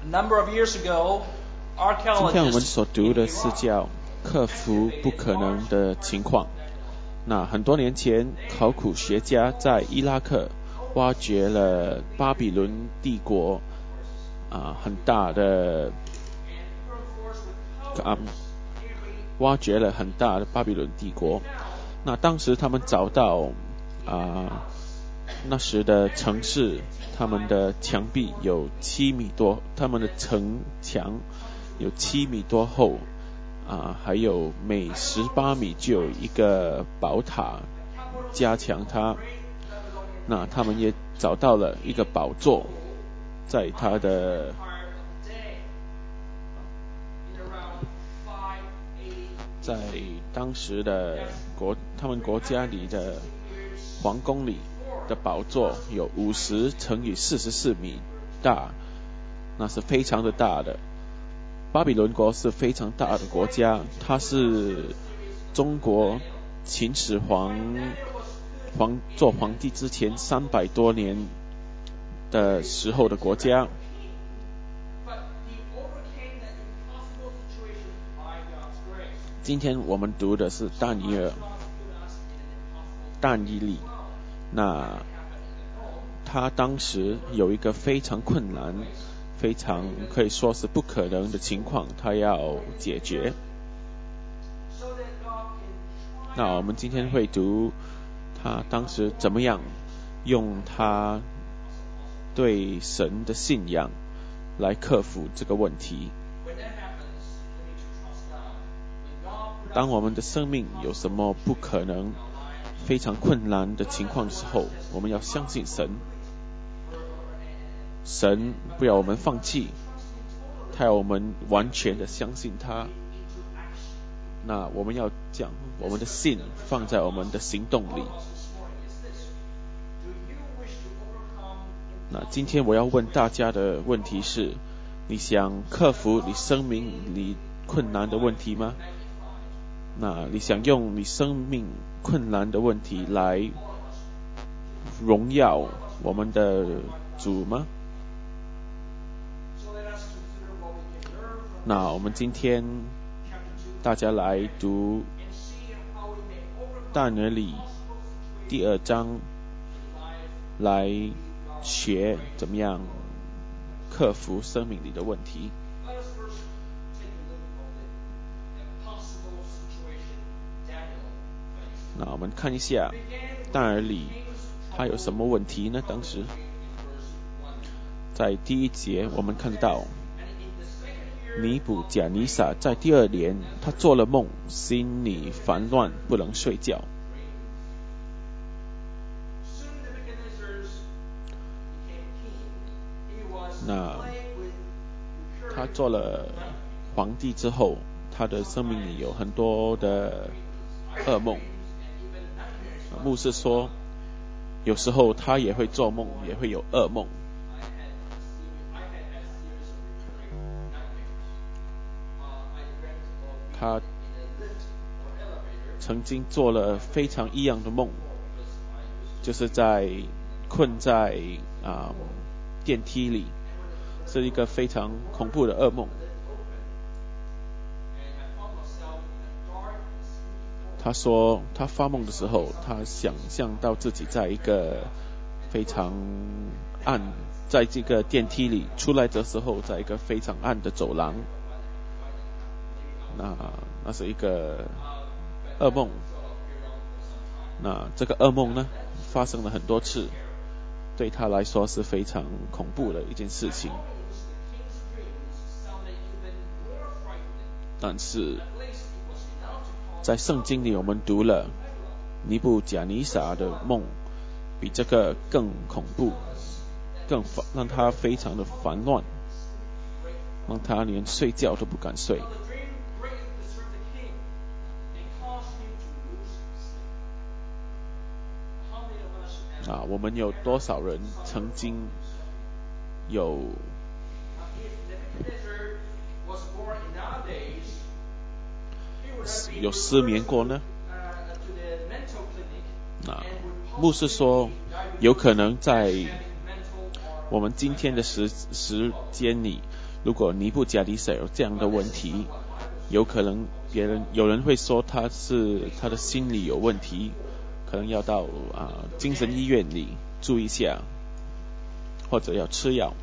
number of years ago, 今天我们 archaeologists 所读的是叫克服不可能的情况。那很多年前，考古学家在伊拉克挖掘了巴比伦帝国很大的挖掘了很大的巴比伦帝国。那当时他们找到那时的城市，他们的墙壁有7米多，他们的城墙有7米多厚还有每18米就有一个宝塔加强它。那他们也找到了一个宝座，在他的在当时的他们国家里的皇宫里的宝座有50乘以44米大，那是非常的大的。巴比伦国是非常大的国家，它是中国秦始皇做皇帝之前300多年的时候的国家。今天我们读的是但以理，那他当时有一个非常困难，非常可以说是不可能的情况，他要解决。那我们今天会读他当时怎么样用他对神的信仰来克服这个问题。当我们的生命有什么不可能、非常困难的情况的时候，我们要相信神。神不要我们放弃，他要我们完全的相信他。那我们要将我们的信放在我们的行动里。那今天我要问大家的问题是：你想克服你生命里困难的问题吗？那你想用你生命困难的问题来荣耀我们的主吗？那我们今天大家来读但以理第2章，来学怎么样克服生命里的问题。那我们看一下但以理他有什么问题呢？当时在第1节我们看到尼布甲尼撒在第2年，他做了梦，心里烦乱，不能睡觉。那他做了皇帝之后，他的生命里有很多的噩梦。牧师说，有时候他也会做梦，也会有噩梦。他曾经做了非常异样的梦，就是困在电梯里，是一个非常恐怖的噩梦。他说他发梦的时候，他想象到自己在一个非常暗，在这个电梯里出来的时候，在一个非常暗的走廊。那是一个噩梦。那这个噩梦呢，发生了很多次，对他来说是非常恐怖的一件事情。但是在圣经里我们读了尼布甲尼撒的梦，比这个更恐怖，更让他非常的烦乱，让他连睡觉都不敢睡。我们有多少人曾经有失眠过呢？牧师说，有可能在我们今天的时间里， 如果尼布甲尼撒有这样的问题，有可能有人会说他的心理有问题，可能要到精神医院里住一下，或者要吃药。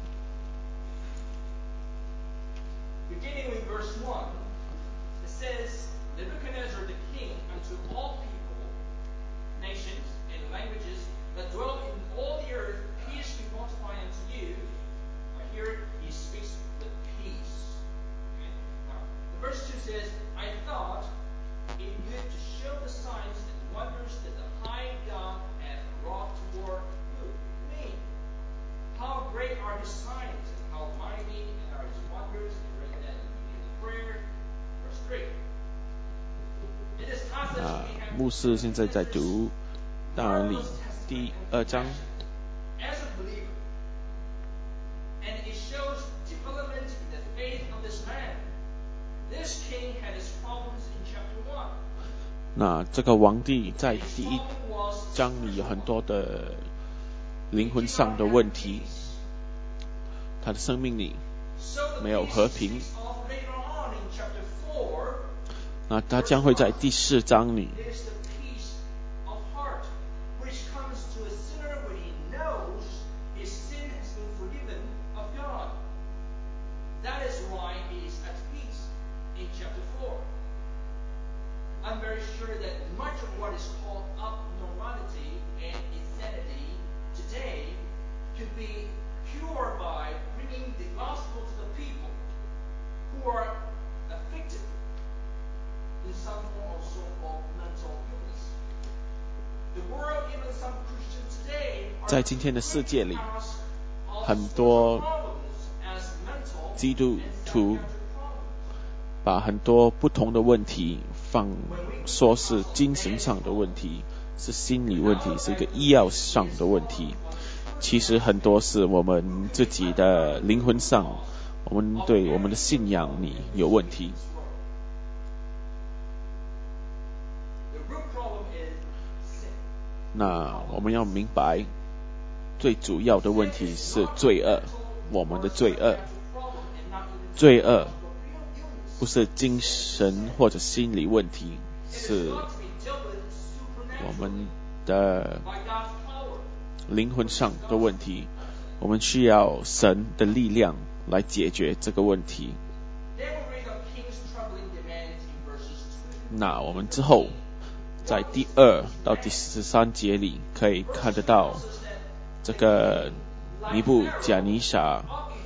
Beginning with verse 1, it says, Nebuchadnezzar the king unto all people, nations, and languages that dwell in all the earth, peace be multiplied unto you. Here he speaks with peace. Okay? Now, the verse 2 says, I thought it good to show the signs and wonders that the high God hath wrought toward who? Me. How great are his signs, and how mighty are his wonders. And read that in the beginning of prayer. Verse 3. In this passage we have 牧师现在在读但以理第2章。 As a believer, and it shows development in the faith of this man. This king had his problems in chapter 1. 那这个皇帝在第1章里有很多的灵魂上的问题，他的生命里没有和平。那他将会在第4章里 I'm very sure that much of what is called abnormality and insanity today could be cured by bringing the gospel to the people who are afflicted in some form of so-called mental illness. The world, even some Christians today, 在今天的世界里，很多基督徒把很多不同的问题说是精神上的问题，是心理问题，是一个医药上的问题。其实很多是我们自己的灵魂上，我们对我们的信仰里有问题。那我们要明白，最主要的问题是罪恶，我们的罪恶。罪恶不是精神或者心理问题，是我们的灵魂上的问题，我们需要神的力量来解决这个问题。那我们之后在第2到第13节里可以看得到，这个尼布甲尼撒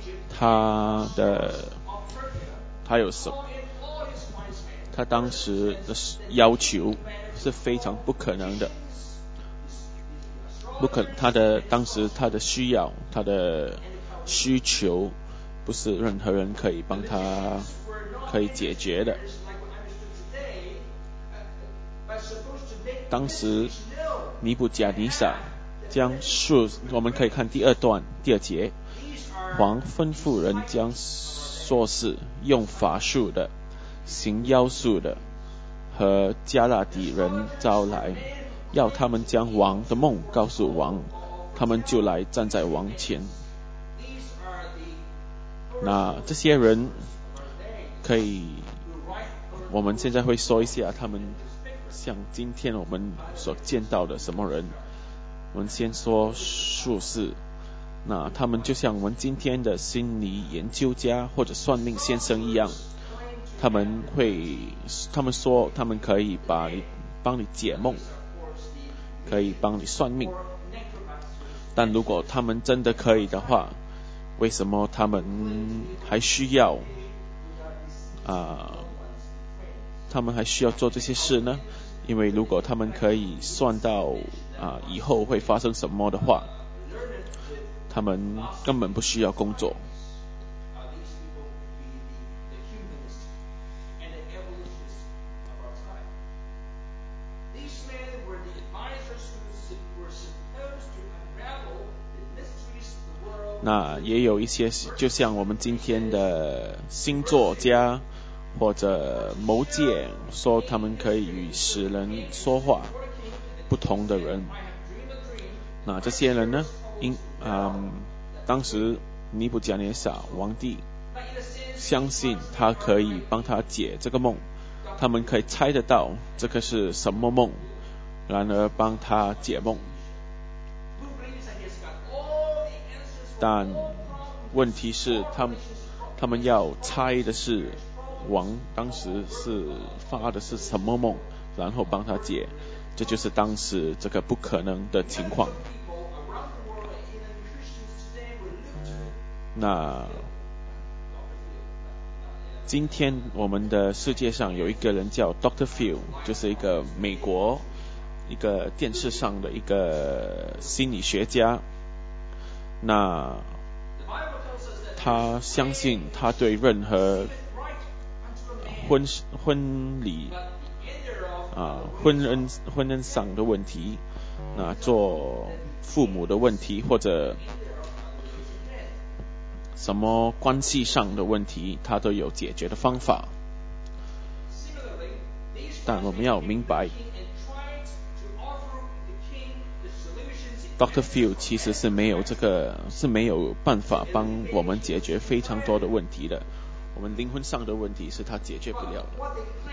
他当时的要求是非常不可能的，当时他的需要，他的需求不是任何人可以帮他可以解决的。当时尼布甲尼撒我们可以看第2段第2节，王吩咐人将硕士用法术的、行妖术的和加勒底人招来，要他们将王的梦告诉王，他们就来站在王前。那这些人我们现在会说一下他们像今天我们所见到的什么人。我们先说术士，那他们就像我们今天的心理研究家或者算命先生一样，他们说他们可以帮你解梦，可以帮你算命，但如果他们真的可以的话，为什么他们还需要做这些事呢？因为如果他们可以算到以后会发生什么的话，他们根本不需要工作。那也有一些就像我们今天的星座家或者谋界，说他们可以与死人说话，不同的人。那这些人呢，当时尼布甲尼撒皇帝相信他可以帮他解这个梦，他们可以猜得到这个是什么梦，然而帮他解梦。但问题是他们要猜的是王当时是发的是什么梦，然后帮他解，这就是当时这个不可能的情况。那今天我们的世界上有一个人叫 Dr. Phil， 就是一个美国一个电视上的一个心理学家。那他相信他对任何婚礼婚姻上的问题，那做父母的问题，或者什么关系上的问题，他都有解决的方法。但我们要明白 Dr. Phil 其实是没有办法帮我们解决非常多的问题的，我们灵魂上的问题是他解决不了的。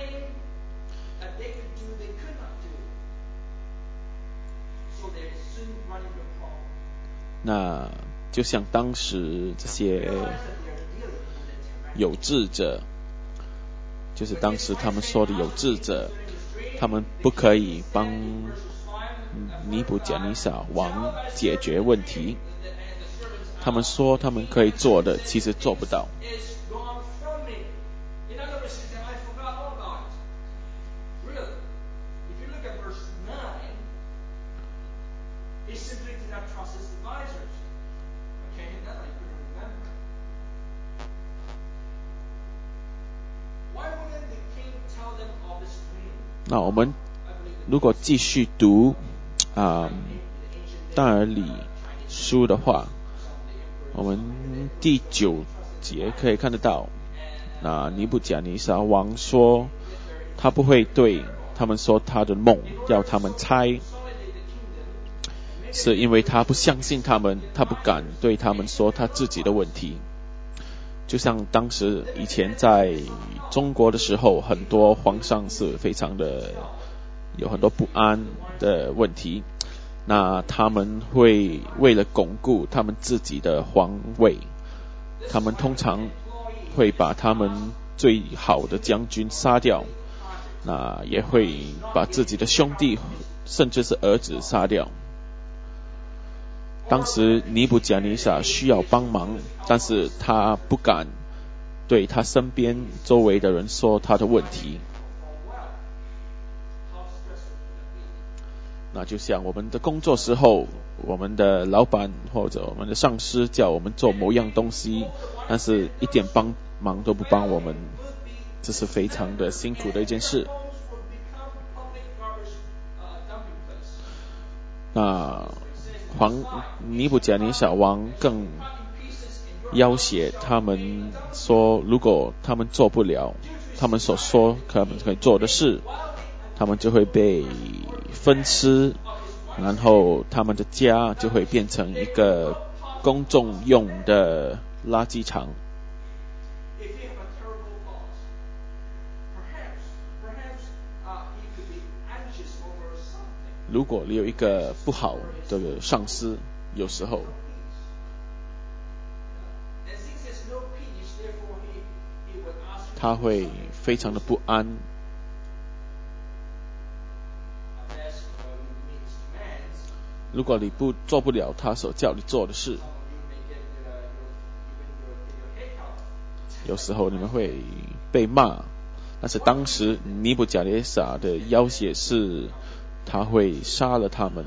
那就像当时这些有志者，就是当时他们说的有志者，他们不可以帮尼布甲尼撒王解决问题，他们说他们可以做的，其实做不到。那我们如果继续读但以理书的话，我们第9节可以看得到，那尼布甲尼撒王说他不会对他们说他的梦，要他们猜，是因为他不相信他们，他不敢对他们说他自己的问题。就像当时以前在中国的时候，很多皇上是非常的有很多不安的问题，那他们会为了巩固他们自己的皇位，他们通常会把他们最好的将军杀掉，那也会把自己的兄弟甚至是儿子杀掉。当时尼布甲尼撒需要帮忙，但是他不敢对他身边周围的人说他的问题。那就像我们的工作时候，我们的老板或者我们的上司叫我们做某样东西，但是一点帮忙都不帮我们，这是非常的辛苦的一件事。那尼布甲尼撒王更要挟他们说，如果他们做不了他们所说他们可以做的事，他们就会被分尸，然后他们的家就会变成一个公众用的垃圾场。如果你有一个不好的上司，有时候他会非常的不安。如果你做不了他所叫你做的事，有时候你们会被骂。但是当时尼布甲尼撒的要挟是他会杀了他们。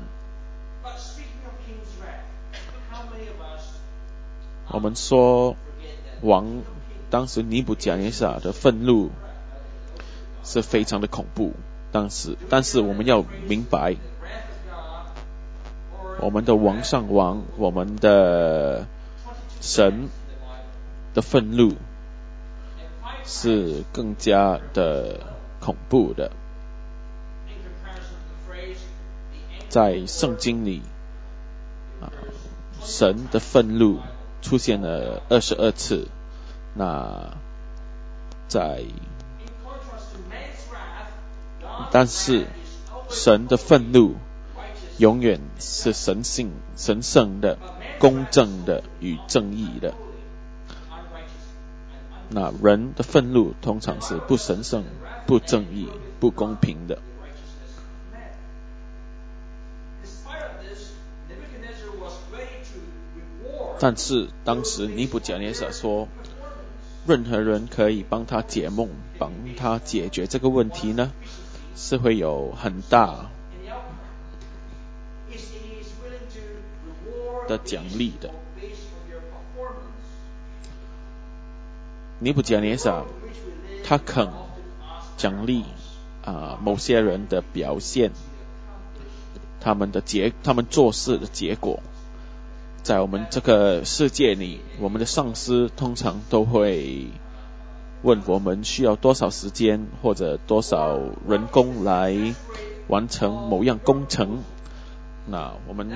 我们说当时尼布甲尼撒的愤怒是非常的恐怖，但是我们要明白，我们的王上王，我们的神的愤怒是更加的恐怖的。在圣经里神的愤怒出现了22次，那但是神的愤怒永远是神圣的、公正的与正义的。那人的愤怒通常是不神圣、不正义、不公平的。但是当时尼布甲尼撒说，任何人可以帮他解梦，帮他解决这个问题呢，是会有很大的奖励的。尼布甲尼撒他肯奖励某些人的表现，他们做事的结果。在我们这个世界里，我们的上司通常都会问我们需要多少时间或者多少人工来完成某样工程。那我们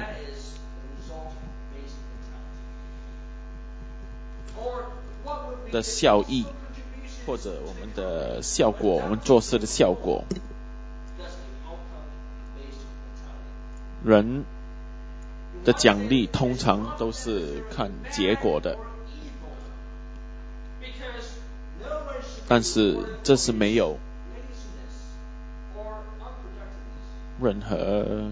的效益或者我们的效果，我们做事的效果，人的奖励通常都是看结果的，但是这是没有任何，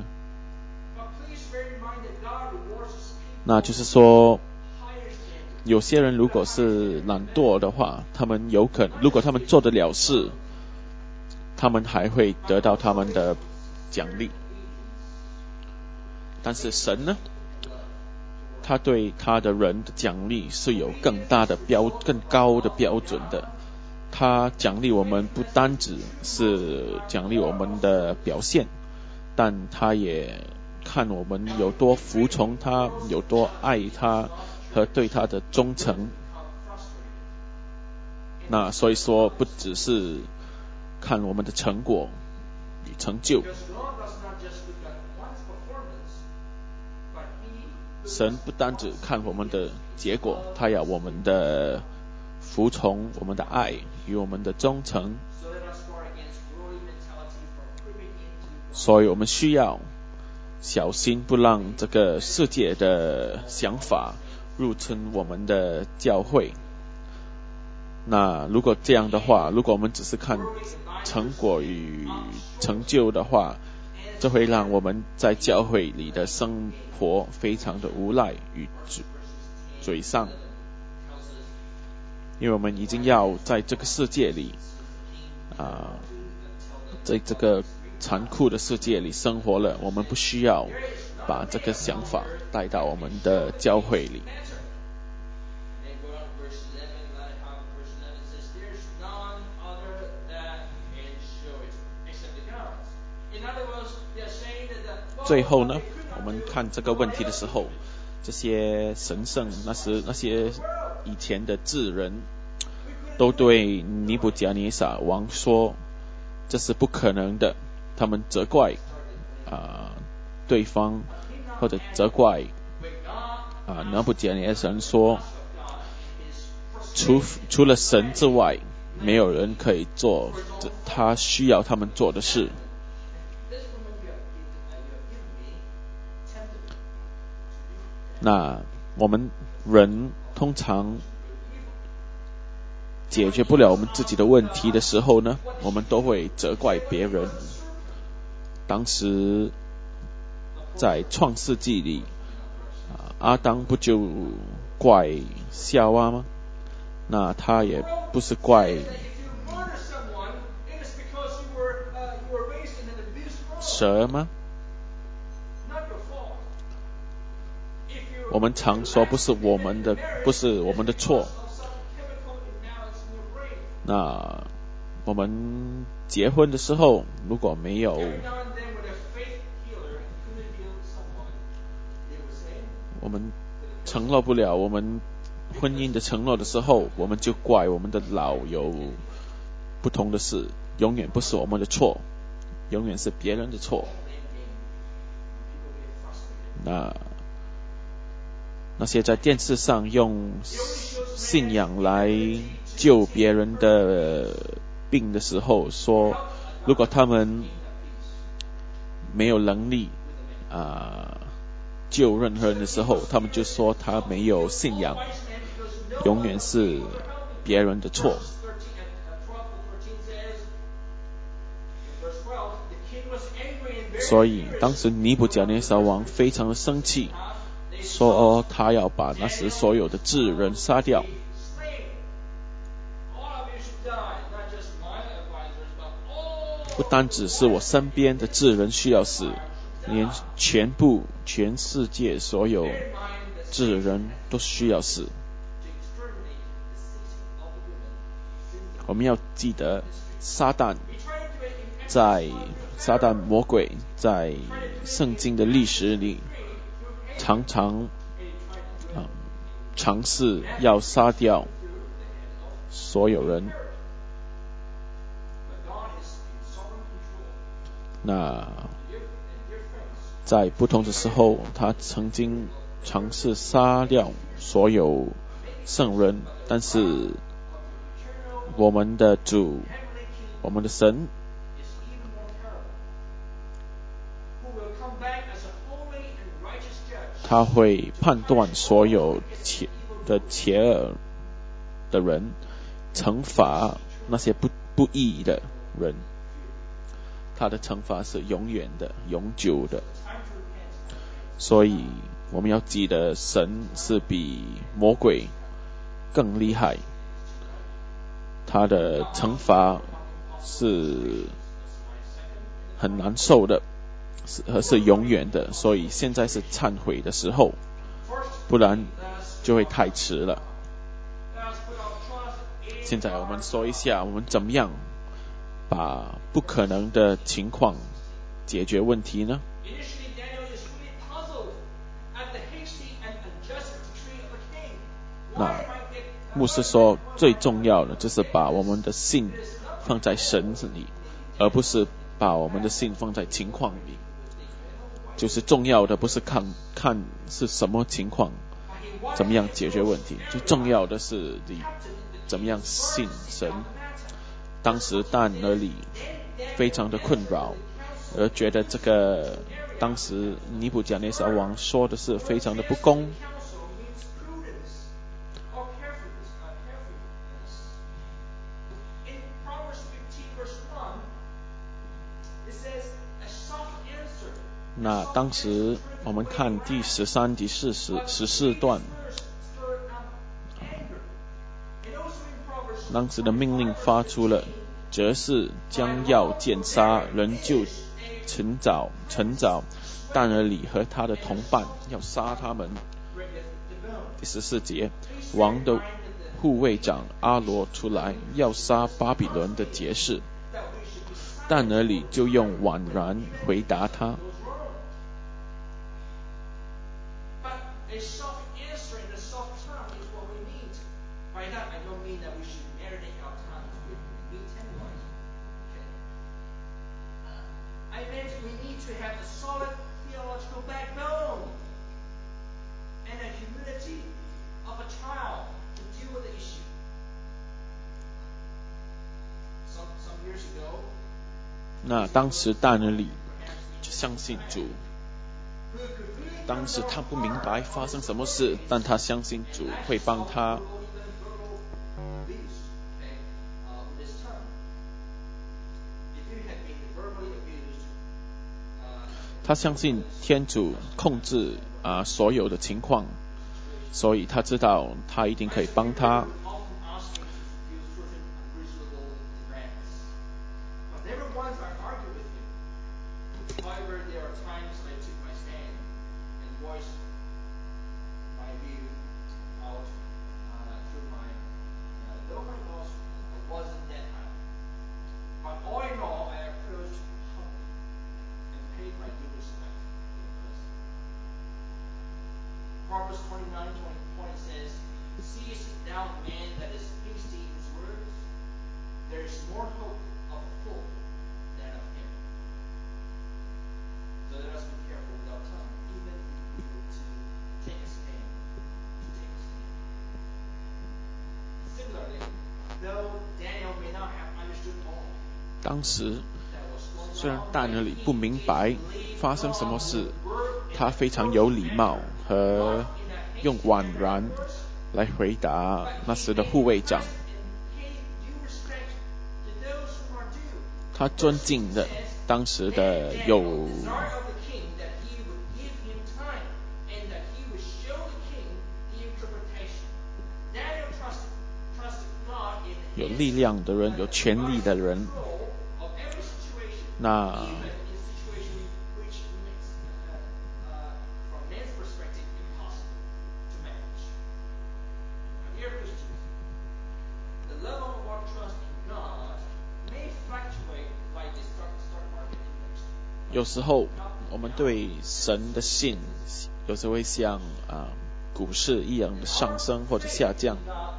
那就是说，有些人如果是懒惰的话，他们有可能，如果他们做得了事，他们还会得到他们的奖励。但是神呢，他对他的人的奖励是有更高的标准的。他奖励我们不单只是奖励我们的表现，但他也看我们有多服从他，有多爱他和对他的忠诚。那所以说，不只是看我们的成果与成就，神不单只看我们的结果，他要我们的服从，我们的爱与我们的忠诚。所以我们需要小心，不让这个世界的想法入侵我们的教会。那如果这样的话，如果我们只是看成果与成就的话，这会让我们在教会里的生活非常的无奈与沮丧，因为我们已经要在这个世界里在这个残酷的世界里生活了，我们不需要把这个想法带到我们的教会里。最后呢，我们看这个问题的时候，这些神圣那些以前的智人都对尼布甲尼撒王说这是不可能的，他们责怪对方，或者责怪尼布甲尼撒说除了神之外，没有人可以做他需要他们做的事。那我们人通常解决不了我们自己的问题的时候呢，我们都会责怪别人。当时在创世纪里，阿当不就怪夏娃吗？那他也不是怪蛇吗？我们常说不是我们的错。那我们结婚的时候，如果没有我们承诺不了我们婚姻的承诺的时候，我们就怪我们的老有不同的事，永远不是我们的错，永远是别人的错。那些在电视上用信仰来救别人的病的时候说，如果他们没有能力救任何人的时候，他们就说他没有信仰，永远是别人的错。所以当时尼布甲尼撒王非常的生气，说他要把那时所有的智人杀掉。不单只是我身边的智人需要死，连全世界所有智人都需要死。我们要记得撒旦魔鬼在圣经的历史里常常尝试要杀掉所有人。那在不同的时候，他曾经尝试杀掉所有圣人，但是我们的主，我们的神，他会判断所有邪恶的人，惩罚那些不义的人。他的惩罚是永远的、永久的。所以我们要记得，神是比魔鬼更厉害，他的惩罚是很难受的，是永远的。所以现在是忏悔的时候，不然就会太迟了。现在我们说一下，我们怎么样把不可能的情况解决问题呢？那牧师说，最重要的就是把我们的心放在神里，而不是把我们的心放在情况里。就是重要的不是看是什么情况，怎么样解决问题，最重要的是你怎么样信神。当时但以理非常的困扰，而觉得这个当时尼布甲尼撒王说的是非常的不公。那当时我们看第13、第14段，当时的命令发出了，则是将要剑杀，人就趁早但以理和他的同伴要杀他们。第14节，王的护卫长阿罗出来要杀巴比伦的节士，但以理就用婉然回答他。那当时但以理就相信主，当时他不明白发生什么事，但他相信主会帮他。他相信天主控制所有的情况，所以他知道他一定可以帮他。 当时虽然但以理不明白发生什么事，他非常有礼貌和用婉然来回答那时的护卫长。他尊敬的当时的有力量的人，有权力的人。那有时候我们对神的信，有时候会像股市一样的上升或者下降。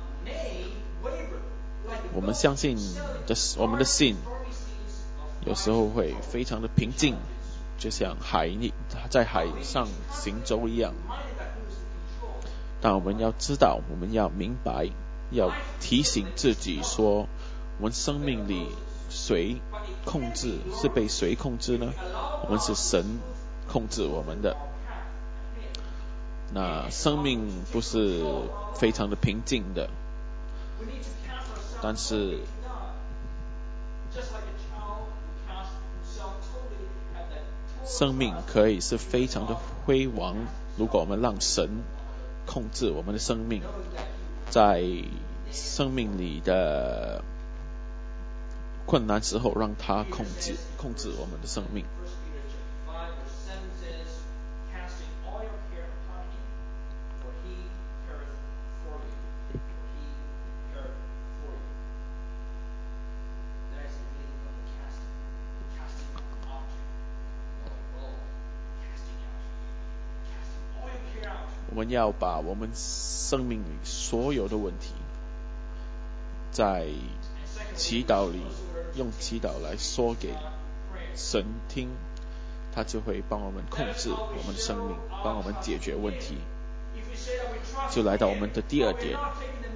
我们相信我们的信有时候会非常的平静，就像在海上行舟一样。但我们要知道，我们要明白，要提醒自己说，我们生命里谁控制，是被谁控制呢？我们是神控制我们的。那生命不是非常的平静的，但是生命可以是非常的辉煌，如果我们让神控制我们的生命，在生命里的困难时候让他控制我们的生命。我们要把我们生命里所有的问题，在祈祷里用祈祷来说给神听，他就会帮我们控制我们的生命，帮我们解决问题。就来到我们的第二点，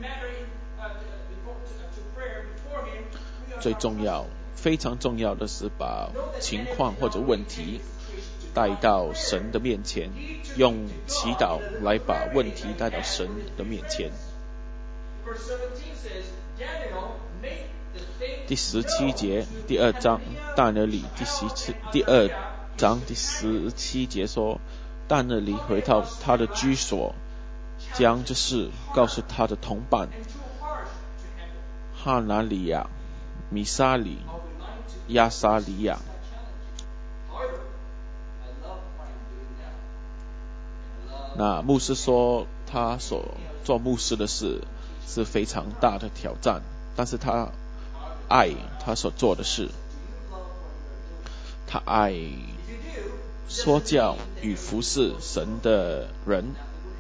最重要非常重要的是把情况或者问题带到神的面前，用祈祷来把问题带到神的面前。第17节第2章但以理第2章第17节说，但以理回到他的居所，将这事告诉他的同伴哈拿利亚、米沙里、亚撒利亚。那牧师说，他所做牧师的事是非常大的挑战，但是他爱他所做的事，他爱说教与服侍神的人。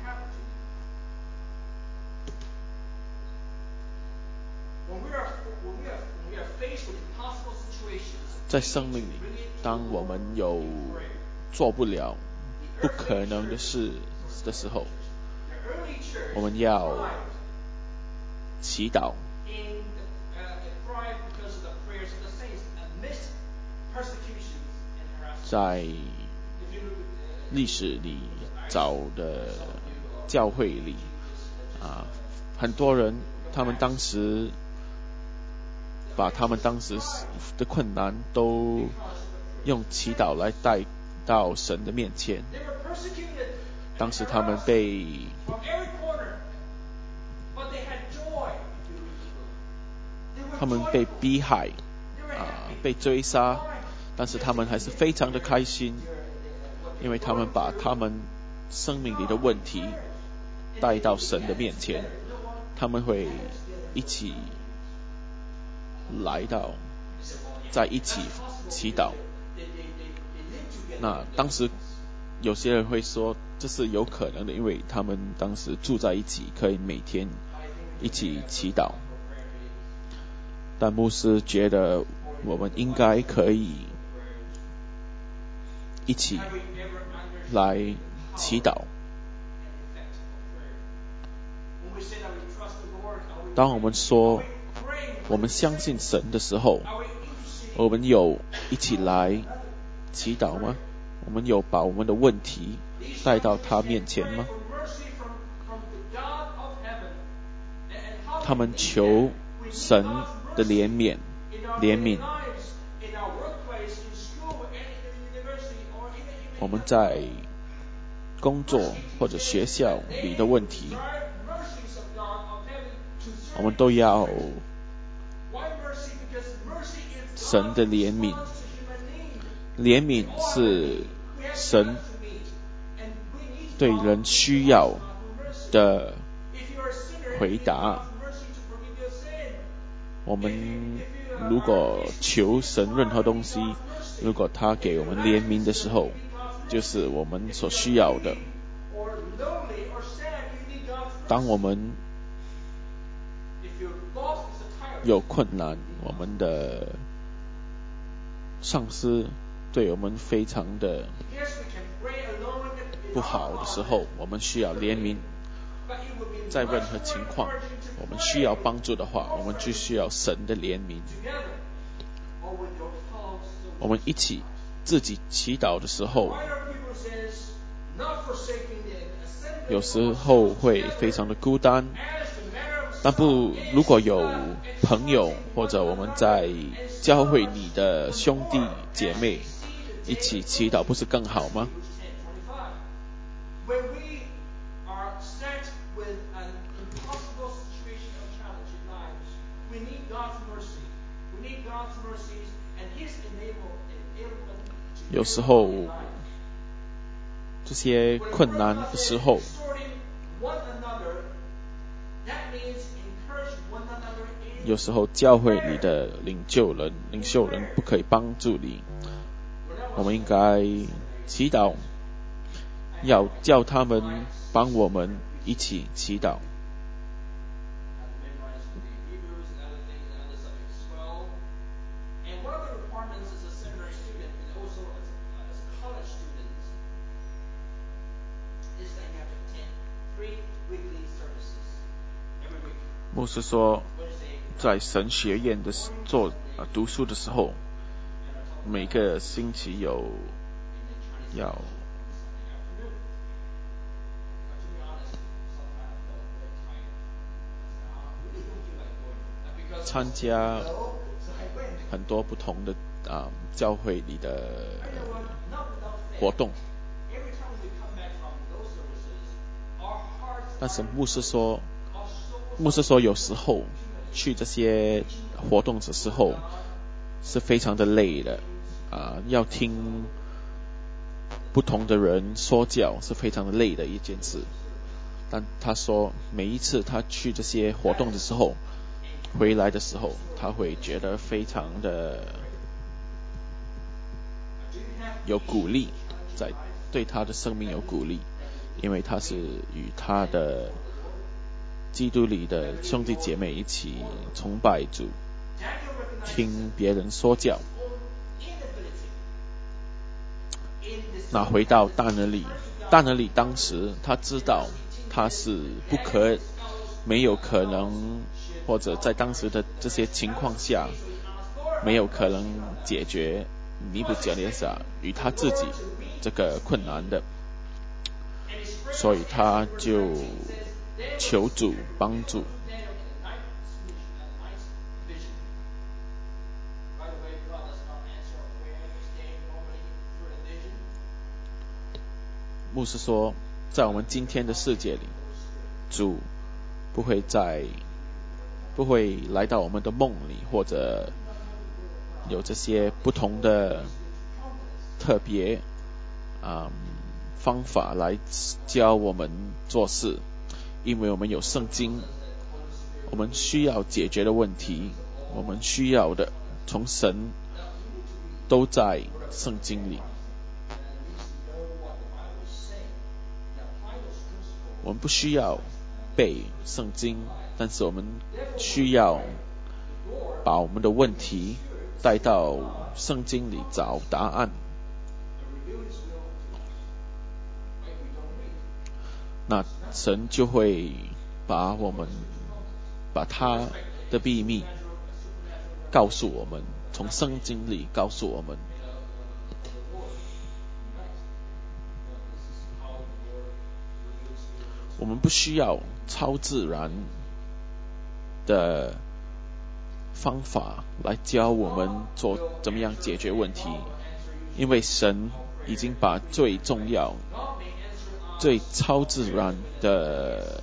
在生命里，当我们有做不了不可能的事的时候，我们要祈祷，在历史里找的教会里很多人他们当时把他们当时的困难都用祈祷来带到神的面前。当时他们被逼害被追杀，但是他们还是非常的开心，因为他们把他们生命里的问题带到神的面前，他们会一起来到在一起祈祷。那当时有些人会说这是有可能的，因为他们当时住在一起，可以每天一起祈祷。但牧师觉得我们应该可以一起来祈祷。当我们说我们相信神的时候， 我们有一起来祈祷吗？我们有把我们的问题带到他面前吗？他们求神的怜悯，我们在工作或者学校里的问题，我们都要神的怜悯。怜悯是神对人需要的回答。我们如果求神任何东西，如果他给我们怜悯的时候，就是我们所需要的。当我们有困难，我们的上司对我们非常的不好的时候，我们需要怜悯。在任何情况我们需要帮助的话，我们就需要神的怜悯。我们一起自己祈祷的时候，有时候会非常的孤单，但如果有朋友或者我们在教会里的兄弟姐妹一起祈祷，不是更好吗？有时候这些困难的时候，有时候教会里的领袖人不可以帮助你，我们应该祈祷，要叫他们帮我们一起祈祷。牧师说，在神学院的读书的时候，每个星期要参加很多不同的教会里的活动，但是牧师说有时候去这些活动的时候是非常的累的，要听不同的人说教是非常的累的一件事。但他说每一次他去这些活动的时候，回来的时候他会觉得非常的有鼓励，对他的生命有鼓励，因为他是与他的基督里的兄弟姐妹一起崇拜主，听别人说教。那回到但以理当时他知道他是没有可能，或者在当时的这些情况下没有可能解决尼布甲尼撒与他自己这个困难的，所以他就求主帮助。牧师说，在我们今天的世界里，主不会来到我们的梦里，或者有这些不同的特别方法来教我们做事，因为我们有圣经，我们需要解决的问题，我们需要的从神都在圣经里。我们不需要背圣经，但是我们需要把我们的问题带到圣经里找答案。那神就会把他的秘密告诉我们， 从圣经里告诉我们。我们不需要超自然的方法来教我们怎么样解决问题，因为神已经把最重要、最超自然的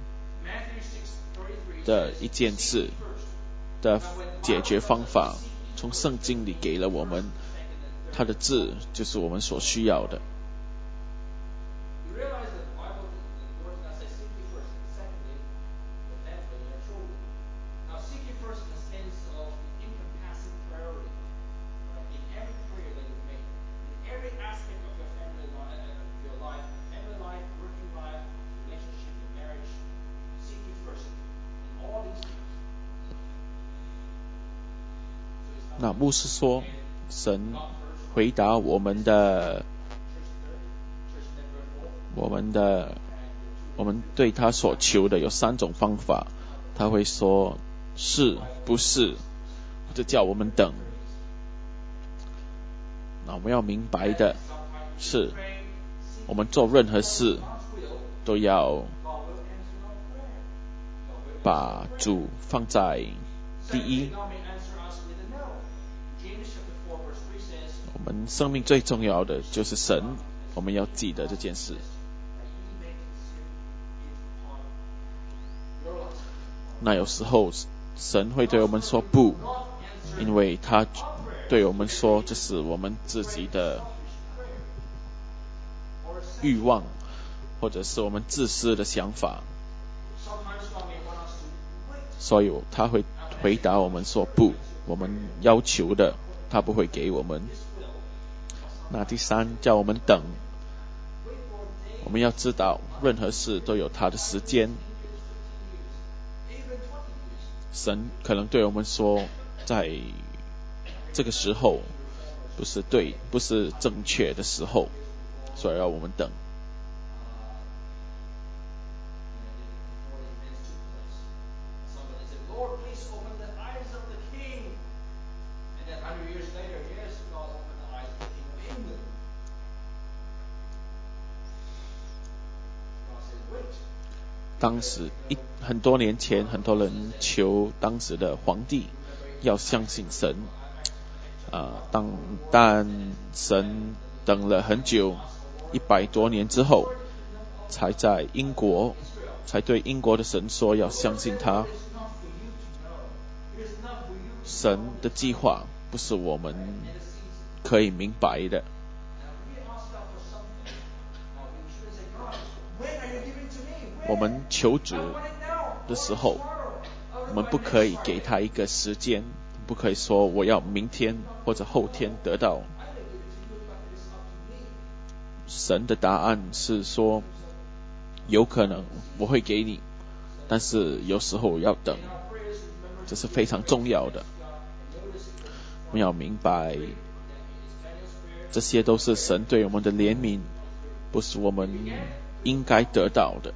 一件事的解决方法从圣经里给了我们，他的字就是我们所需要的。那牧师说，神回答我们对他所求的有3种方法，他会说是不是，或者叫我们等。那我们要明白的是，我们做任何事都要把主放在第一。我们生命最重要的就是神，我们要记得这件事。那有时候神会对我们说不，因为他对我们说这是我们自己的欲望，或者是我们自私的想法，所以他会回答我们说不，我们要求的他不会给我们。那第3，叫我们等。我们要知道任何事都有他的时间，神可能对我们说在这个时候不是正确的时候，所以要我们等。当时很多年前，很多人求当时的皇帝要相信神，但神等了很久，100多年之后，才对英国的神说要相信他。神的计划不是我们可以明白的。我们求主的时候，我们不可以给他一个时间，不可以说我要明天或者后天得到。神的答案是说，有可能我会给你，但是有时候要等，这是非常重要的。我们要明白，这些都是神对我们的怜悯，不是我们应该得到的。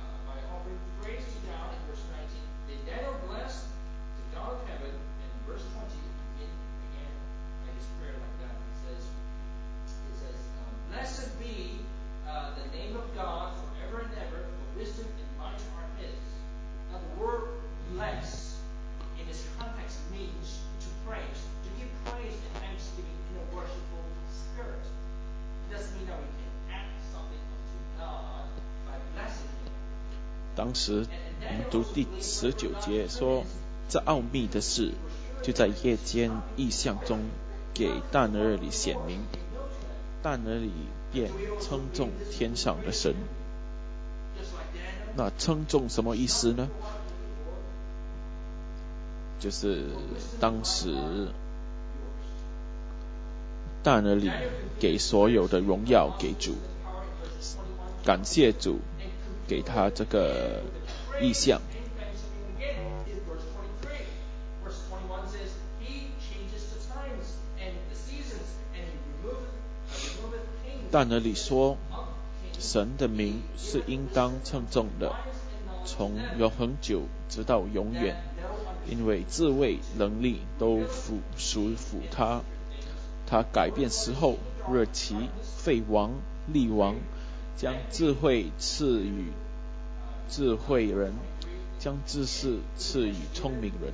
当时我们读第19节说，这奥秘的事就在夜间异象中给但以理显明，但以理便称颂天上的神。那称颂什么意思呢？就是当时但以理给所有的荣耀给主，感谢主给他这个意象。但以理说，神的名是应当称颂的，从永恒久直到永远， 因为智慧能力都属他。他改变时候，日期废王立王，将智慧赐予智慧人，将知识赐予聪明人。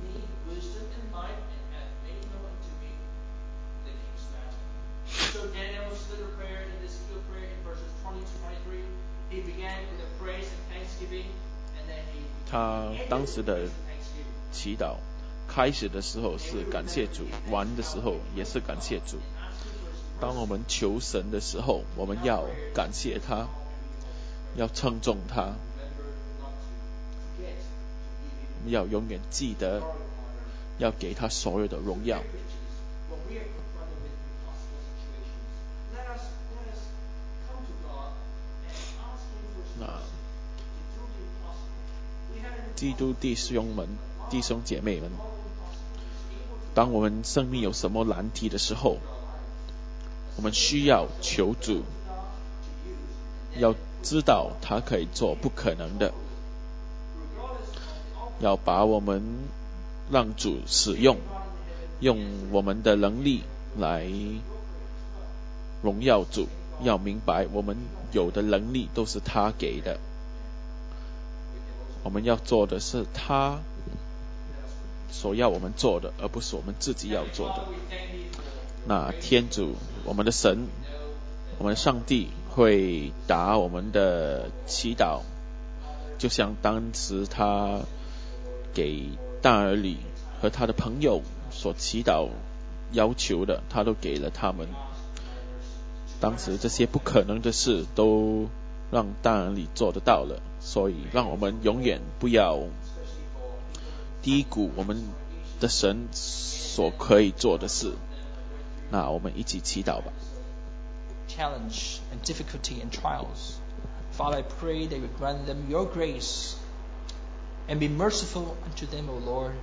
So Daniel stood a prayer in this field prayer in verses 20 to 23. He began with a praise and thanksgiving, and then he 他当时的祈祷开始的时候是感谢主，完的时候也是感谢主。当我们求神的时候，我们要感谢他，要称颂他，要永远记得，要给他所有的荣耀。那基督弟兄姐妹们，当我们生命有什么难题的时候，我们需要求主，要知道他可以做不可能的，要把我们让主使用，用我们的能力来荣耀主。要明白我们有的能力都是他给的，我们要做的是他所要我们做的，而不是我们自己要做的。那天主，我们的神，我们的上帝会答我们的祈祷，就像当时他给但以理和他的朋友所祈祷要求的，他都给了他们。当时这些不可能的事都让但以理做得到了，所以让我们永远不要低估我们的神所可以做的事。那我们一起祈祷吧。 Challenge and difficulty and trials. Father, I pray that you grant them your grace and be merciful unto them, O Lord,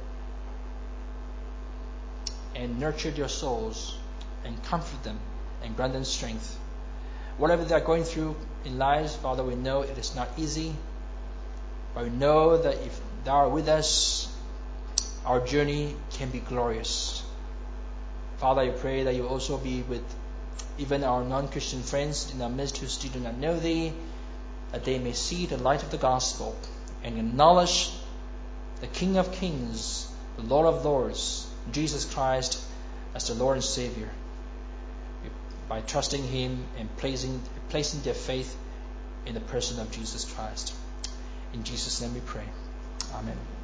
and nurture their souls and comfort them and grant them strength. Whatever they are going through in lives, Father, we know it is not easy, but we know that if thou art with us, our journey can be glorious. Father, I pray that you also be with even our non-Christian friends in our midst who still do not know thee, that they may see the light of the gospel and acknowledge the King of Kings, the Lord of Lords, Jesus Christ, as the Lord and Savior, by trusting him and placing their faith in the person of Jesus Christ. In Jesus' name we pray. Amen.